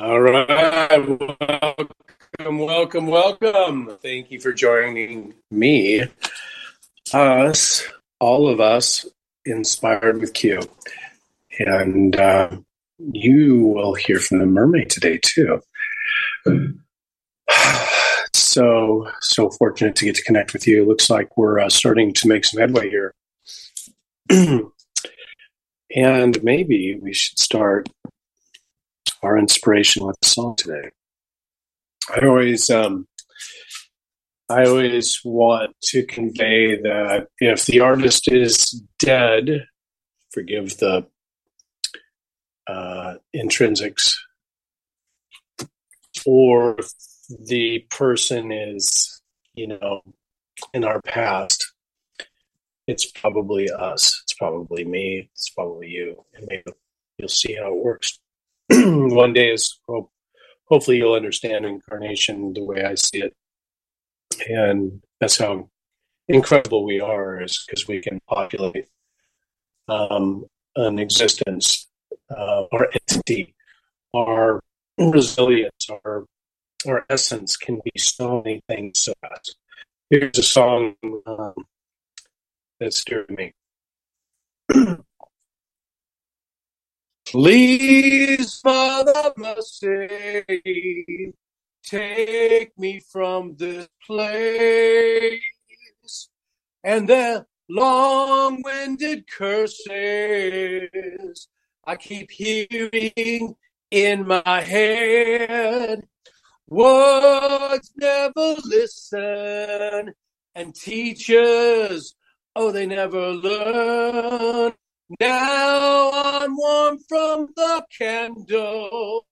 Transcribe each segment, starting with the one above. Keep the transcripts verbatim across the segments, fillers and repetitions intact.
All right. Welcome, welcome, welcome. Thank you for joining me, us, all of us, Inspired with Q. And uh, you will hear from the mermaid today, too. So, so fortunate to get to connect with you. It looks like we're uh, starting to make some headway here. And maybe we should start our inspiration with a song today. I always, um, I always want to convey that if the artist is dead, forgive the uh, intrinsics, or the person is, you know, in our past, it's probably us. It's probably me. It's probably you. And maybe you'll see how it works. One day is hope. Hopefully you'll understand incarnation the way I see it. And that's how incredible we are, is because we can populate um, an existence, uh, our entity, our resilience, our our essence can be so many things so fast. Here's a song um, that's dear to me. Please, Father, mercy, take me from this place, and their long-winded curses I keep hearing in my head. Words never listen, and teachers, oh, they never learn. Now I'm warm from the candle.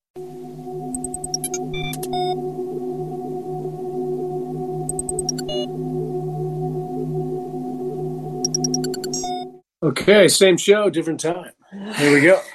Okay, same show, different time. Here we go.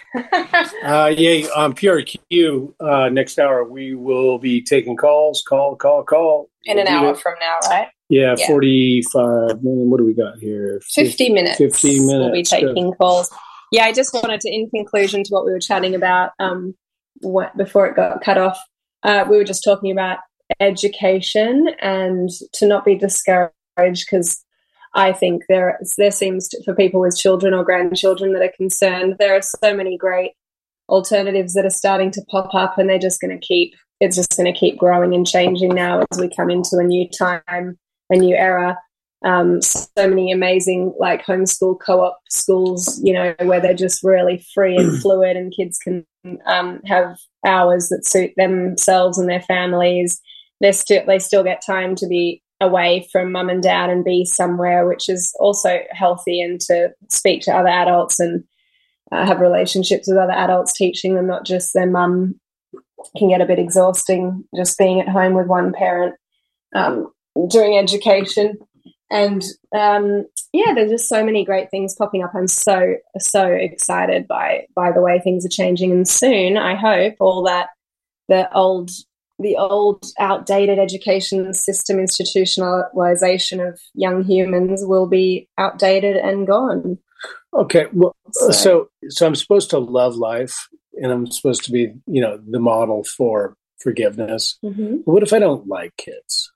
uh, yeah, on P R Q, uh, next hour we will be taking calls. Call, call, call. In an hour from now, right? Yeah, yeah. forty-five. What do we got here? fifty minutes. fifty minutes. We'll be taking Good. calls. Yeah, I just wanted to, in conclusion to what we were chatting about um, what, before it got cut off, uh, we were just talking about education and to not be discouraged, because I think there there seems to, for people with children or grandchildren that are concerned, there are so many great alternatives that are starting to pop up, and they're just going to keep, it's just going to keep growing and changing now as we come into a new time, a new era. Um, so many amazing like homeschool co-op schools, you know, where they're just really free and fluid, and kids can um, have hours that suit themselves and their families. They're still they still get time to be away from mum and dad and be somewhere, which is also healthy, and to speak to other adults and uh, have relationships with other adults, teaching them, not just their mum. Can get a bit exhausting just being at home with one parent um, doing education. And um, yeah, there's just so many great things popping up. I'm so, so excited by by the way things are changing. And soon, I hope, all that the old the old outdated education system institutionalization of young humans will be outdated and gone. Okay, well, so, so so I'm supposed to love life, and I'm supposed to be, you know, the model for forgiveness. Mm-hmm. What if I don't like kids?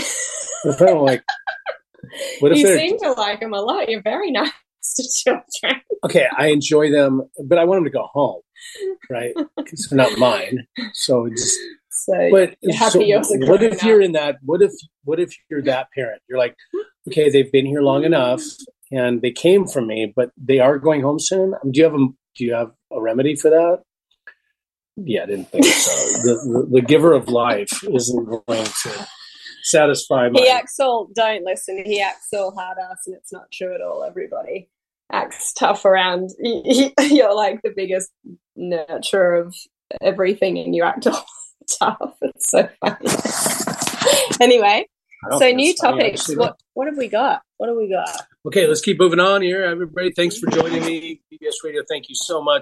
What if I don't like? What if you seem to like them a lot. You're very nice to children. Okay, I enjoy them, but I want them to go home, right? Because they're not mine. So it's. So, but you're happy so what if you're in that? What if what if you're that parent? You're like, okay, they've been here long enough, and they came from me, but they are going home soon. Do you have a Do you have a remedy for that? Yeah, I didn't think so. the, the the giver of life isn't going to satisfy my. He acts all. Don't listen. He acts all hard ass, and it's not true at all. Everybody acts tough around. You're like the biggest nurturer of everything, and you act all tough. It's so funny. Anyway, so new topics. Funny, what what have we got? What have we got? Okay, let's keep moving on here, everybody. Thanks for joining me, B B S Radio. Thank you so much.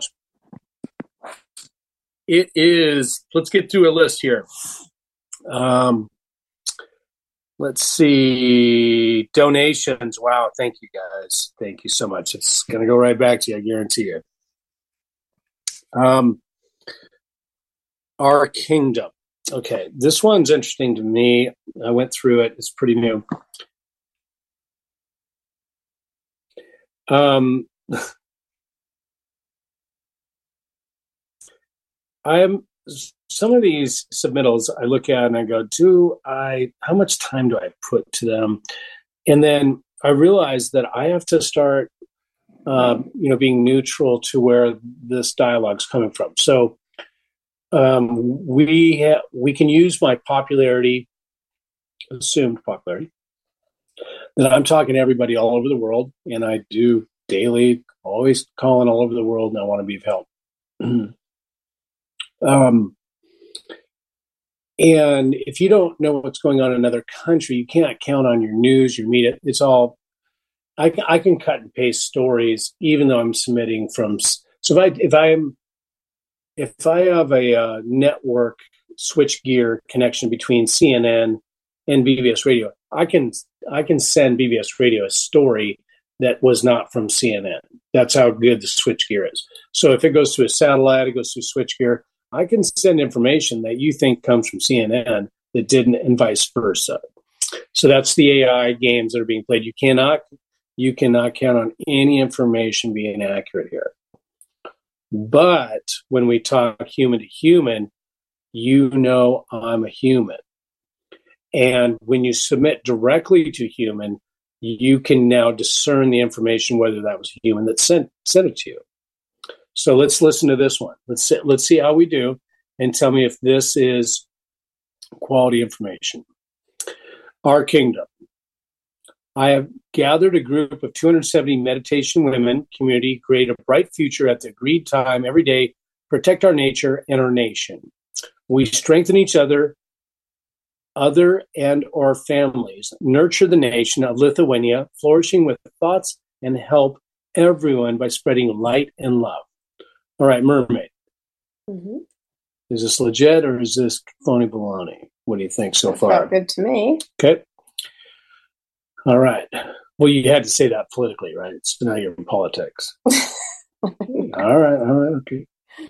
It is. Let's get through a list here. Um, let's see. Donations. Wow. Thank you, guys. Thank you so much. It's going to go right back to you. I guarantee you. Um, Our kingdom. Okay, this one's interesting to me. I went through it. It's pretty new. Um, I am some of these submittals I look at and I go, do I, how much time do I put to them? And then I realize that I have to start, um, you know, being neutral to where this dialogue's coming from. So um, we ha- we can use my popularity, assumed popularity, that I'm talking to everybody all over the world, and I do daily, always calling all over the world, and I want to be of help. um, and if you don't know what's going on in another country, you can't count on your news, your media. It's all I can, I can cut and paste stories, even though I'm submitting from. So if I if I'm if I have a uh, network switchgear connection between C N N and B B S Radio, I can I can send B B S Radio a story that was not from C N N. That's how good the switchgear is. So if it goes to a satellite, it goes to switchgear. I can send information that you think comes from C N N that didn't, and vice versa. So that's the A I games that are being played. You cannot you cannot count on any information being accurate here. But when we talk human to human, you know I'm a human. And when you submit directly to human, you can now discern the information, whether that was a human that sent, sent it to you. So let's listen to this one. Let's see, let's see how we do, and tell me if this is quality information. Our kingdom. I have gathered a group of two hundred seventy meditation women community, create a bright future at the agreed time every day, protect our nature and our nation. We strengthen each other, other and our families, nurture the nation of Lithuania, flourishing with thoughts and help everyone by spreading light and love. All right, Mermaid. Mm-hmm. Is this legit or is this phony baloney? What do you think so That far? felt good to me. Okay. All right. Well, you had to say that politically, right? So now you're in politics. all right. All right. Okay.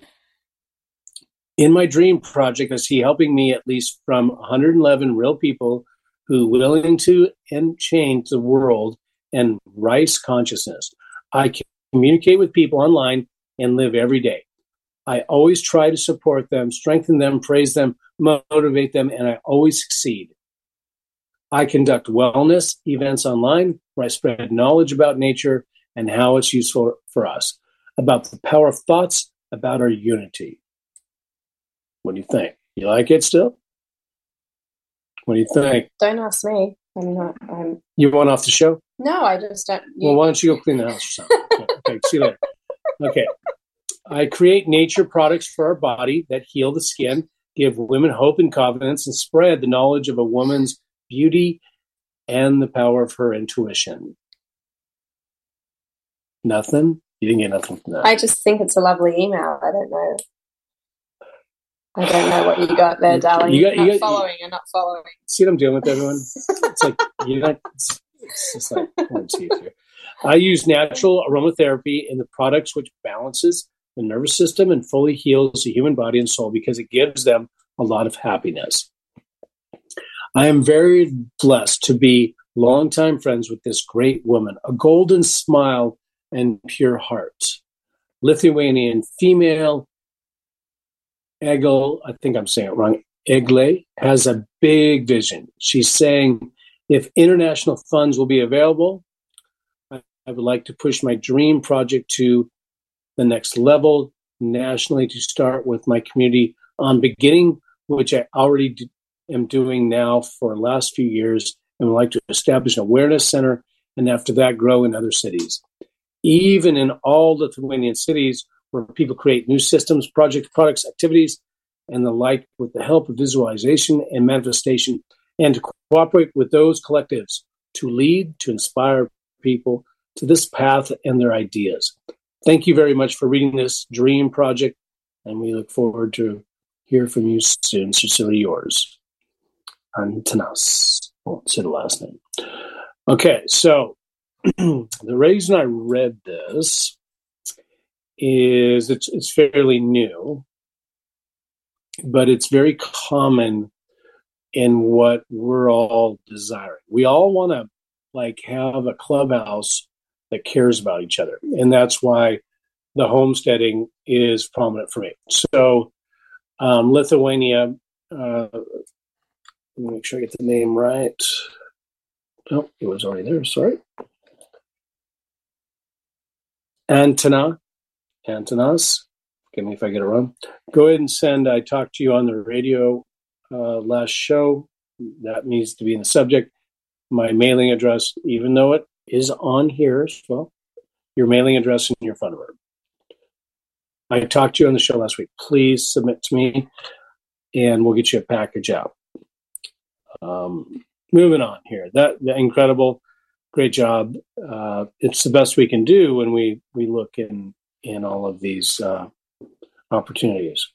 In my dream project, I see helping me at least from one hundred eleven real people who are willing to and change the world and rise consciousness. I can communicate with people online and live every day. I always try to support them, strengthen them, praise them, motivate them, and I always succeed. I conduct wellness events online where I spread knowledge about nature and how it's useful for us, about the power of thoughts, about our unity. What do you think? You like it still? What do you think? Don't ask me. I'm not. I'm... You want off the show? No, I just don't. You... Well, why don't you go clean the house or something? Okay, okay, see you later. Okay. I create nature products for our body that heal the skin, give women hope and confidence, and spread the knowledge of a woman's beauty and the power of her intuition. Nothing? You didn't get nothing from that. I just think it's a lovely email. I don't know. I don't know what you got there, darling. You got, you not got, following. You're not following. See what I'm dealing with, everyone? It's like, you're not, it's, it's just like, let's see it here. I use natural aromatherapy in the products which balances the nervous system and fully heals the human body and soul because it gives them a lot of happiness. I am very blessed to be longtime friends with this great woman, a golden smile and pure heart. Lithuanian female, Egil, I think I'm saying it wrong, Egle, has a big vision. She's saying, if international funds will be available, I, I would like to push my dream project to the next level nationally, to start with my community on beginning, which I already do, am doing now for the last few years, and would like to establish an awareness center, and after that grow in other cities. Even in all Lithuanian cities where people create new systems, projects, products, activities, and the like with the help of visualization and manifestation, and to cooperate with those collectives to lead, to inspire people to this path and their ideas. Thank you very much for reading this dream project, and we look forward to hear from you soon. Sincerely yours, Antanas. Won't say the last name. Okay, so the reason I read this is it's it's fairly new. but it's very common in what we're all desiring. We all want to like have a clubhouse that cares about each other, and that's why the homesteading is prominent for me. So um, Lithuania, uh, let me make sure I get the name right. Oh, it was already there, sorry. Antona, Antonas, forgive me if I get it wrong. Go ahead and send, I talked to you on the radio uh, last show. That needs to be in the subject. My mailing address, even though it is on here as well, your mailing address and your phone number. I talked to you on the show last week. Please submit to me, and we'll get you a package out. Um, moving on here. That, that incredible, great job. Uh, it's the best we can do when we, we look in, in all of these uh, opportunities.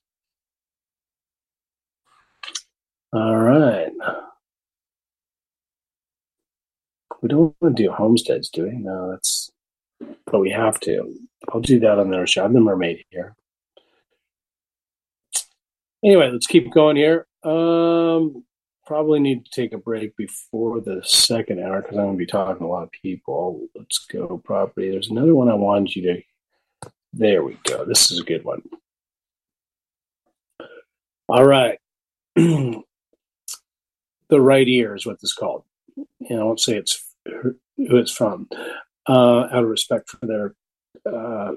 All right. We don't want to do homesteads, do we? No, that's, but we have to. I'll do that on their show. I'm the mermaid here. Anyway, let's keep going here. Um, probably need to take a break before the second hour because I'm going to be talking to a lot of people. Let's go property. There's another one I wanted you to. There we go. This is a good one. All right. The right ear is what this is called. And I won't say it's who it's from, uh, out of respect for their uh,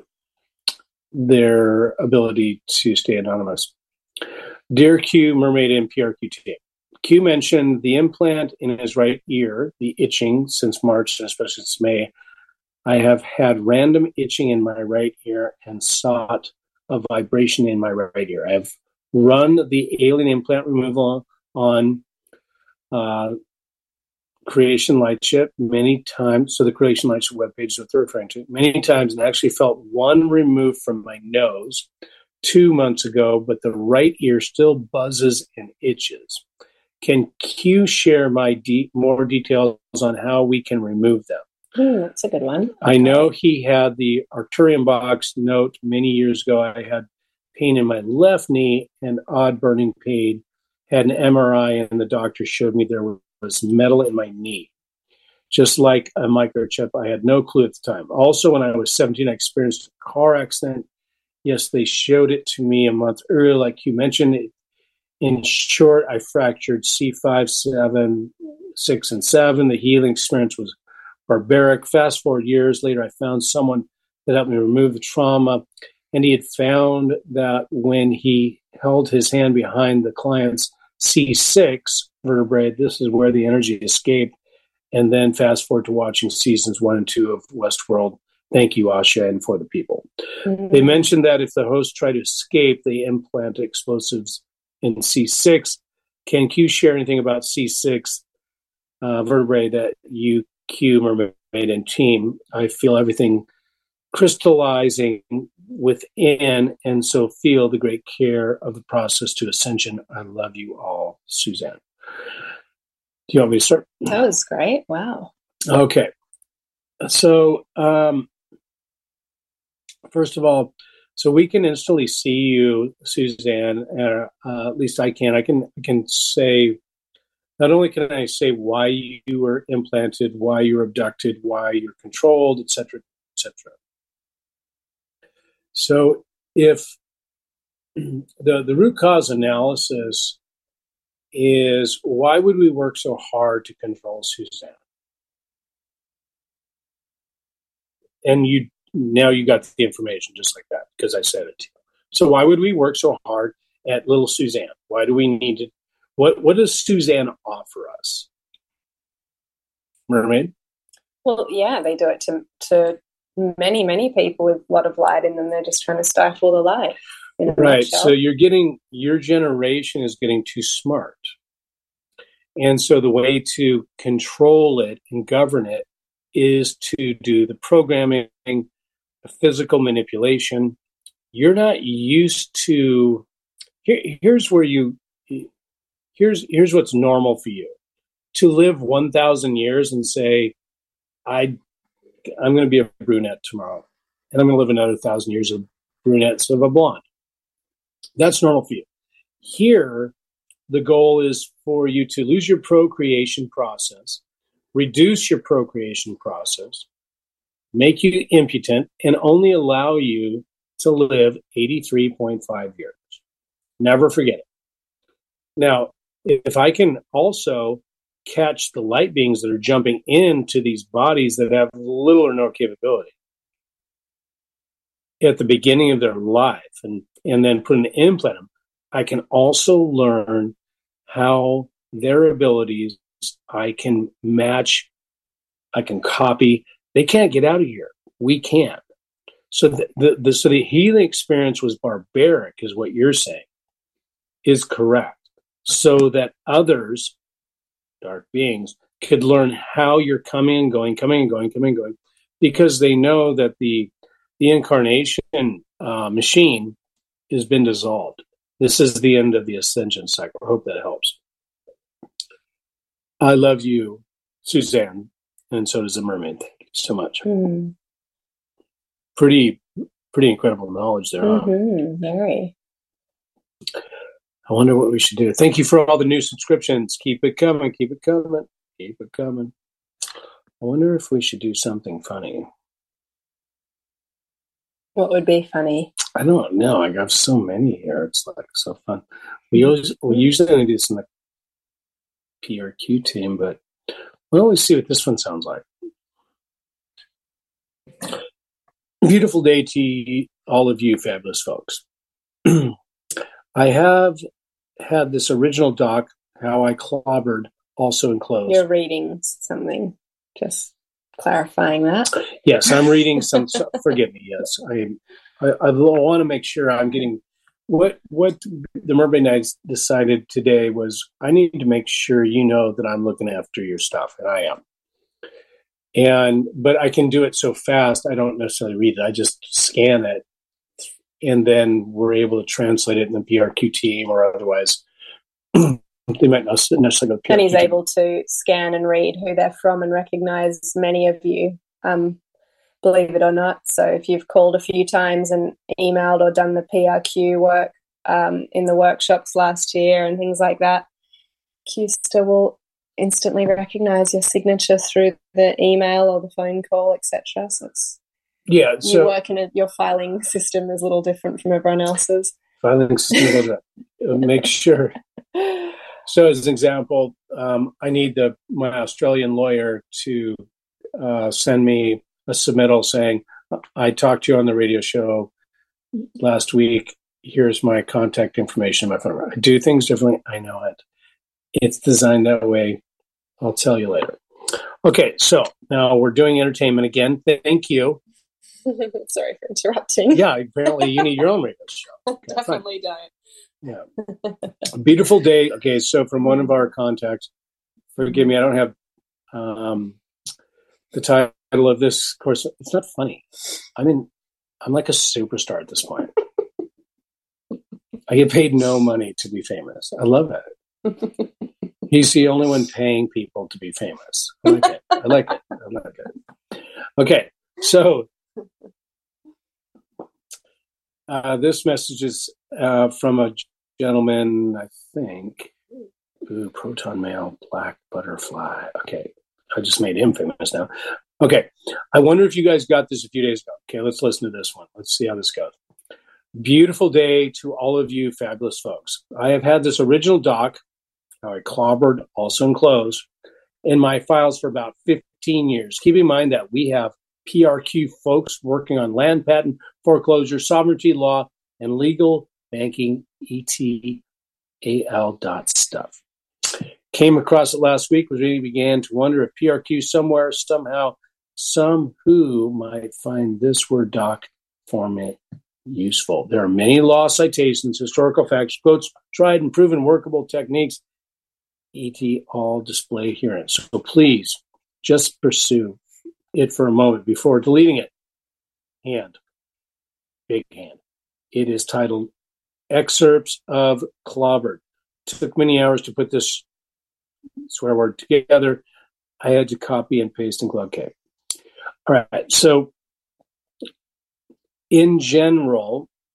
their ability to stay anonymous. Dear Q, Mermaid and P R Q team, Q mentioned the implant in his right ear, the itching since March and especially since May. I have had random itching in my right ear and sought a vibration in my right ear. I have run the alien implant removal on uh, Creation Lightship many times. So the Creation Lightship webpage is what they're referring to many times, and actually felt one removed from my nose two months ago, but the right ear still buzzes and itches. Can Q share my de- more details on how we can remove them? Mm, that's a good one. I know he had the Arcturian box note many years ago. I had pain in my left knee and odd burning pain. Had an M R I, and the doctor showed me there was metal in my knee, just like a microchip. I had no clue at the time. Also, when I was seventeen, I experienced a car accident. Yes, they showed it to me a month earlier, like you mentioned. In short, I fractured C five, seven, six, and seven. The healing experience was barbaric. Fast forward years later, I found someone that helped me remove the trauma, and he had found that when he held his hand behind the client's C six vertebrae, this is where the energy escaped. And then fast forward to watching seasons one and two of Westworld. Thank you, Asha, and for the people. Mm-hmm. They mentioned that if the host tried to escape, they implant explosives in C six. Can Q share anything about C six uh, vertebrae that you, Q, Mermaid, and team? I feel everything crystallizing within, and so feel the great care of the process to ascension. I love you all, Suzanne. Do you want me to start? That was great. Wow. Okay. So, um, first of all, so we can instantly see you, Suzanne. Uh, uh, at least I can. I can. I can say. Not only can I say why you were implanted, why you were abducted, why you're controlled, et cetera, et cetera. So, if the the root cause analysis is why would we work so hard to control Suzanne? And you now you got the information just like that because I said it to you. So why would we work so hard at little Suzanne? Why do we need to? What what does Suzanne offer us? Mermaid? Well, yeah, they do it to to many many people with a lot of light in them. They're just trying to stifle the light. Right. So you're getting your generation is getting too smart, and so the way to control it and govern it is to do the programming, the physical manipulation. You're not used to. Here, here's where you. Here's here's what's normal for you: to live one thousand years and say, "I, I'm going to be a brunette tomorrow, and I'm going to live another thousand years of brunettes of a blonde." That's normal for you. Here, the goal is for you to lose your procreation process, reduce your procreation process, make you impotent, and only allow you to live eighty-three point five years. Never forget it. Now, if I can also catch the light beings that are jumping into these bodies that have little or no capability at the beginning of their life and, and then put an implant in them, I can also learn how their abilities I can match, I can copy. They can't get out of here. We can. So the, the, the so the healing experience was barbaric, is what you're saying, is correct. So that others, dark beings, could learn how you're coming and going, coming and going, coming and going, because they know that the the incarnation uh, machine has been dissolved. This is the end of the ascension cycle. I hope that helps. I love you, Suzanne, and so does the mermaid. Thank you so much. Mm. Pretty, pretty incredible knowledge there. Mm-hmm. Huh? Very. I wonder what we should do. Thank you for all the new subscriptions. Keep it coming. Keep it coming. Keep it coming. I wonder if we should do something funny. What would be funny? I don't know. I got so many here. It's like so fun. We always we usually only do this in the P R Q team, but we'll always see what this one sounds like. Beautiful day to all of you, fabulous folks. I have had this original doc, How I Clobbered, also enclosed. You're reading something. Just clarifying that. Yes, I'm reading some. So, forgive me. Yes, I, I. I want to make sure I'm getting what what the Mermaid Knights decided today was. I need to make sure you know that I'm looking after your stuff, and I am. And but I can do it so fast. I don't necessarily read it. I just scan it, and then we're able to translate it in the P R Q team or otherwise. They might not necessarily go. And he's able to scan and read who they're from and recognize many of you, um, believe it or not. So if you've called a few times and emailed or done the P R Q work um, in the workshops last year and things like that, Q still will instantly recognize your signature through the email or the phone call, et cetera. So it's yeah. So you work in a, your filing system is a little different from everyone else's. Filing system, make sure. So, as an example, um, I need the my Australian lawyer to uh, send me a submittal saying, "I talked to you on the radio show last week. Here's my contact information, my phone number." I do things differently. I know it. It's designed that way. I'll tell you later. Okay, so now we're doing entertainment again. Thank you. Sorry for interrupting. Yeah, apparently you need your own radio show. Okay, Definitely fine. Don't. Yeah. A beautiful day. Okay, so from one of our contacts, forgive me, I don't have um, the title of this course. It's not funny. I mean, I'm like a superstar at this point. I get paid no money to be famous. I love it. He's the only one paying people to be famous. I like it. I like it. I like it. Okay, so uh, this message is uh, from a gentleman, I think. Ooh, proton mail, black butterfly. Okay, I just made him famous now. Okay, I wonder if you guys got this a few days ago. Okay, let's listen to this one. Let's see how this goes. Beautiful day to all of you fabulous folks. I have had this original doc, How I Clobbered, also enclosed, in my files for about fifteen years. Keep in mind that we have P R Q folks working on land patent, foreclosure, sovereignty law, and legal banking, E T A L dot stuff. Came across it last week, was really began to wonder if P R Q somewhere, somehow, some who might find this Word doc format useful. There are many law citations, historical facts, quotes, tried and proven workable techniques, et cetera, all display herein. So please, just pursue it for a moment before deleting it. Hand. Big hand. It is titled Excerpts of Clobbered. Took many hours to put this swear word together. I had to copy and paste and glove cake. All right. So in general,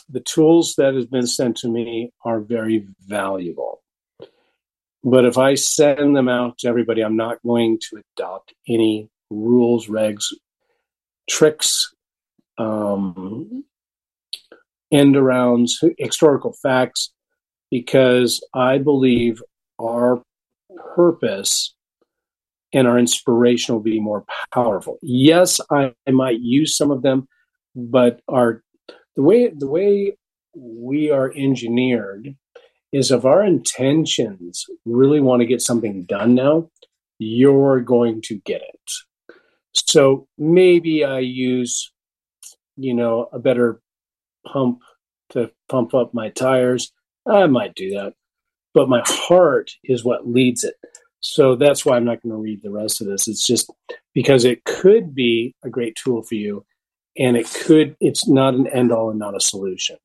the tools that has been sent to me are very valuable. But if I send them out to everybody, I'm not going to adopt any rules, regs, tricks, um, end arounds, historical facts, because I believe our purpose and our inspiration will be more powerful. Yes, I, I might use some of them, but our the way the way we are engineered is if our intentions really want to get something done now, you're going to get it. So maybe I use, you know, a better pump to pump up my tires. I might do that, but my heart is what leads it. So that's why I'm not going to read the rest of this. It's just because it could be a great tool for you, and it could, it's not an end all and not a solution.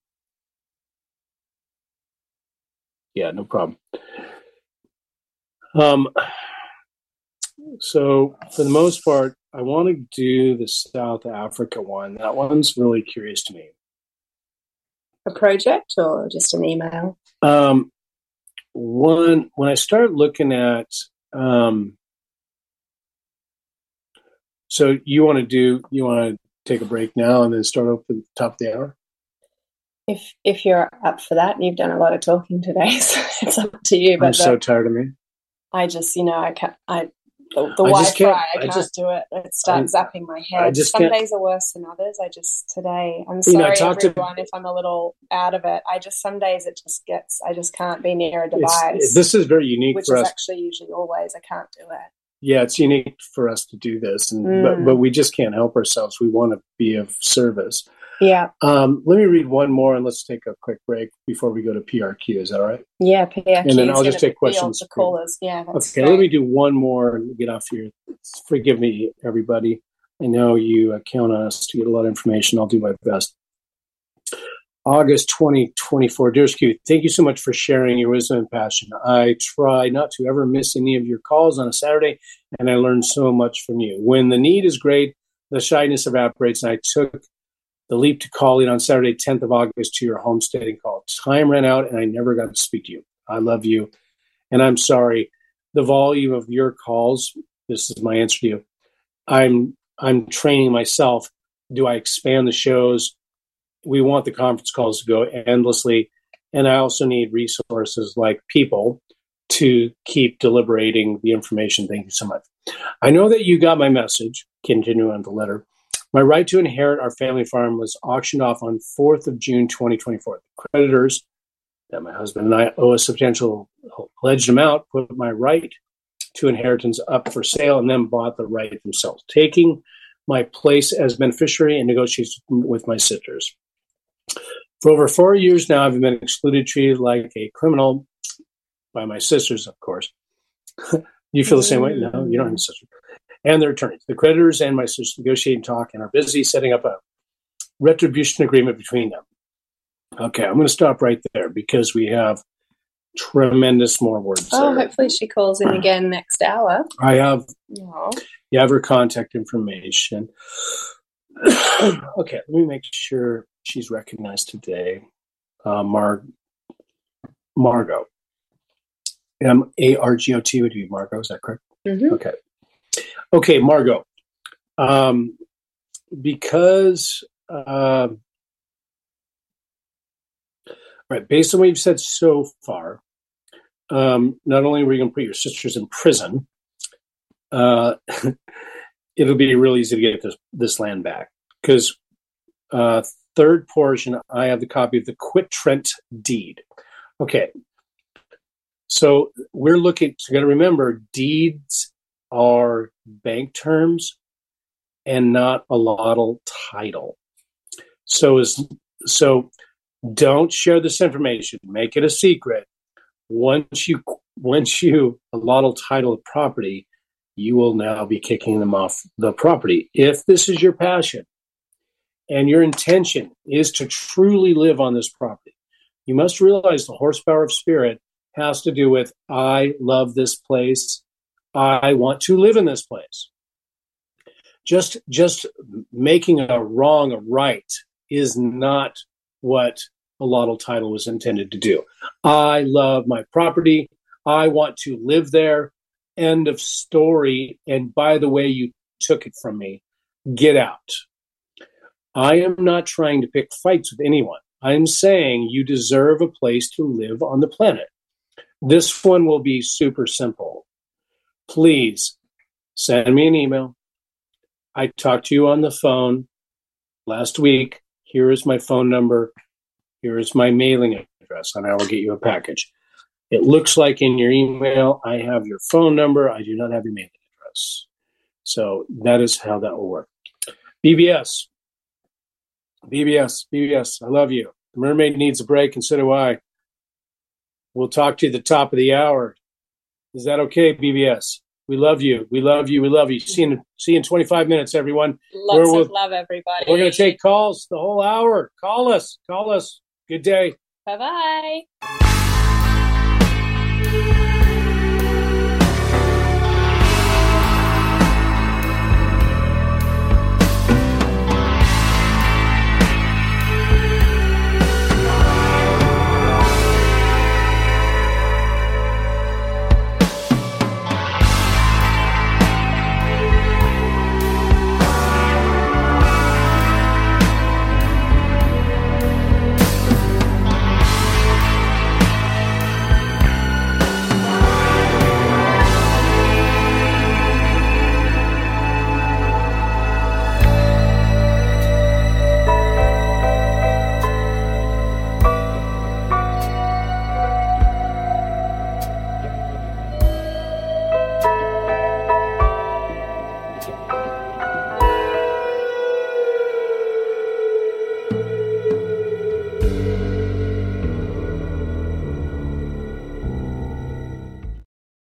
Yeah, no problem. Um, so for the most part, I want to do the South Africa one. That one's really curious to me. A project or just an email? Um, one, when I start looking at, um, so you want to do, you want to take a break now and then start off at the top of the hour? If if you're up for that, you've done a lot of talking today, so it's up to you. But I'm so tired of me. I just, you know, I can't. I the, the I Wi-Fi, just can't, I I can't just, do it. It starts I, zapping my head. I just Some can't. days are worse than others. I just today. I'm You know, I sorry, talked to- everyone, if I'm a little out of it. I just some days it just gets. I just can't be near a It's, device, this is very unique which for is us. actually usually always. I can't do it. Yeah, it's unique for us to do this, and Mm. but but we just can't help ourselves. We want to be of service. Yeah, Um, let me read one more, and let's take a quick break before we go to P R Q. Is that all right? yeah. P R Q And then I'll is just gonna take be questions the for you. callers. Yeah, that's Okay, great. let me do one more and get off here. Forgive me, everybody. I know you uh, count on us to get a lot of information. I'll do my best. August twenty twenty-four. Dearest Q, thank you so much for sharing your wisdom and passion. I try not to ever miss any of your calls on a Saturday, and I learn so much from you. When the need is great, the shyness evaporates, and I took the leap to call in on Saturday, tenth of August, to your homesteading call. Time ran out, and I never got to speak to you. I love you, and I'm sorry. The volume of your calls, this is my answer to you. I'm I'm training myself. Do I expand the shows? We want the conference calls to go endlessly, and I also need resources like people to keep deliberating the information. Thank you so much. I know that you got my message. Continuing on the letter. My right to inherit our family farm was auctioned off on fourth of June, twenty twenty-four. The creditors that my husband and I owe a substantial alleged amount put my right to inheritance up for sale and then bought the right themselves, taking my place as beneficiary in negotiations with my sisters. For over four years now, I've been excluded, treated like a criminal by my sisters, of course. You feel the same way? No, you don't have sisters. And their attorneys. The creditors and my sisters negotiate and talk and are busy setting up a retribution agreement between them. Okay, I'm going to stop right there because we have tremendous more words. Oh, there. hopefully she calls in again next hour. I have, Oh. you have her contact information. Okay, let me make sure she's recognized today. Uh, Mar- Margot. M A R G O T would be Margot, is that correct? Mm-hmm. Okay. Okay, Margot. Um, because, uh, right, based on what you've said so far, um, not only are we going to put your sisters in prison, uh, it'll be real easy to get this, this land back. Because uh, third portion, I have the copy of the Quit Trent deed. Okay. So we're looking, so you got to remember, deeds are bank terms and not a allottal title. So is so don't share this information. Make it a secret. Once you once you allottal title of property, you will now be kicking them off the property. If this is your passion and your intention is to truly live on this property, you must realize the horsepower of spirit has to do with, I love this place. I want to live in this place. Just, just making a wrong a right is not what allottal title was intended to do. I love my property. I want to live there. End of story. And by the way, you took it from me. Get out. I am not trying to pick fights with anyone. I'm saying you deserve a place to live on the planet. This one will be super simple. Please send me an email. I talked to you on the phone last week. Here is my phone number. Here is my mailing address, and I will get you a package. It looks like in your email, I have your phone number. I do not have your mailing address. So that is how that will work. B B S. B B S. B B S. I love you. The mermaid needs a break, and so do I. We'll talk to you at the top of the hour. Is that okay, B B S? We love you. We love you. We love you. See you in, see you in twenty-five minutes, everyone. Lots we'll, of love, everybody. We're going to take calls the whole hour. Call us. Call us. Good day. Bye-bye.